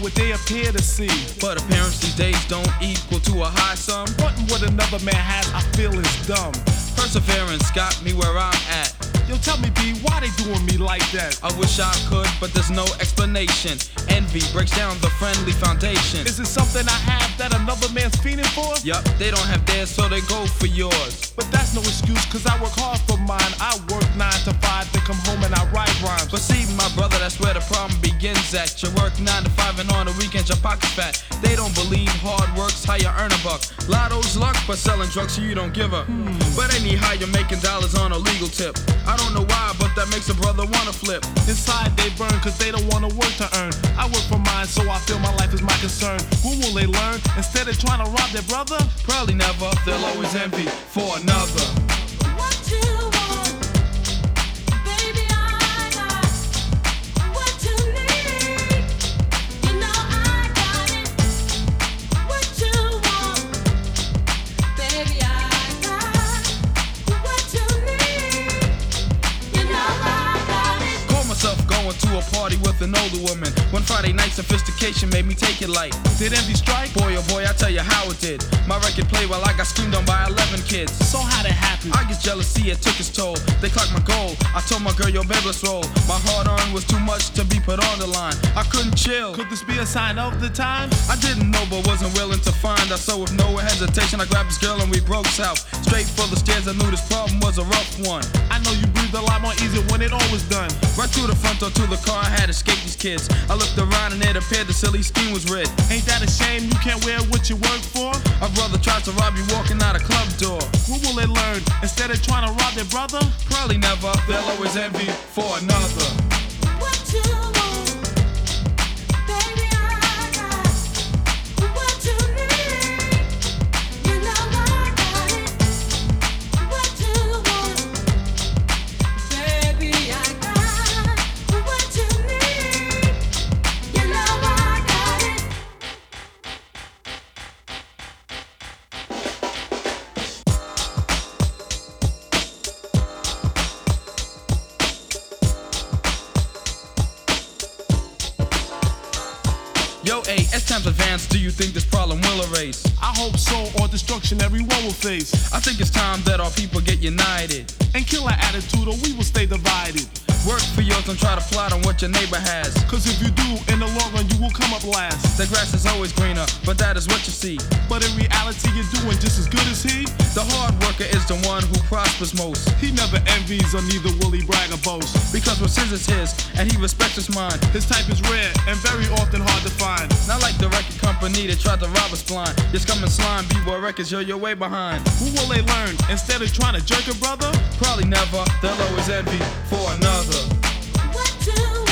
what they appear to see. But appearance these days don't equal to a high sum. Wanting what another man has, I feel is dumb. Perseverance got me where I'm at. Yo, tell me, B, why they doing me like that? I wish I could, but there's no explanation. Envy breaks down the friendly foundation. Is it something I have that another man's feeding for? Yup, they don't have theirs, so they go for yours. But that's no excuse, cause I work hard for mine. I work 9 to 5, then come home and I write rhymes. But see, my brother, that's where the problem begins at. You work 9 to 5 and on the weekends your pocket's fat. They don't believe hard work's how you earn a buck. Lotto's luck, but selling drugs so you don't give up. But anyhow, you're making dollars on a legal tip. I don't know why, but that makes a brother wanna flip. Inside they burn cause they don't wanna work to earn. I work for mine, so I feel my life is my concern. When will they learn? Instead of trying to rob their brother? Probably never, they'll always envy for another. What you want, baby, I got what you need. You know I got it. What you want, baby, I got what you need. You know I got it. Call myself going to a party with an older woman. One Friday night sophistication made me take it light. Did envy strike? Boy, oh boy, I tell you how it did. My record played while I got screamed on by 11 kids. So how'd it happen? I guess jealousy, it took its toll. They clocked my goal. I told my girl, yo, babe, let's roll. My hard-earned was too much to be put on the line. I couldn't chill. Could this be a sign of the time? I didn't know, but wasn't willing to find out. So with no hesitation, I grabbed this girl and we broke south. Straight for the stairs, I knew this problem was a rough one. I know you breathed a lot more easier when it all was done. Right through the front door to the car, I had escaped these kids. I looked around and it appeared the silly scheme was rid. Ain't that a shame you can't wear what you work for? A brother tries to rob you walking out a club door. When will they learn? Instead of trying to rob their brother? Probably never, they'll always envy for another. What you want, baby, I got what you need. You know I got it. What you want, baby, I got what you need. You know I got it. Yo, A, as times advance, do you think this problem will erase? I hope so, or destruction everyone will face. I think it's time that our people get united. And kill our attitude or we will stay divided. Work for yours and try to plot on what your neighbor has. Cause if you do, in the long run you will come up last. The grass is always greener, but that is what you see. But in reality you're doing just as good as he. The hard worker is the one who prospers most. He never envies or neither will he brag or boast. Because what's his is his, and he respects his mind. His type is rare and very often hard to find. Not like the record company that tried to rob us blind. Just come and slime, B-boy records, you're way behind. Who will they learn? Instead of trying to jerk a brother? Probably never, they'll always envy for another. What you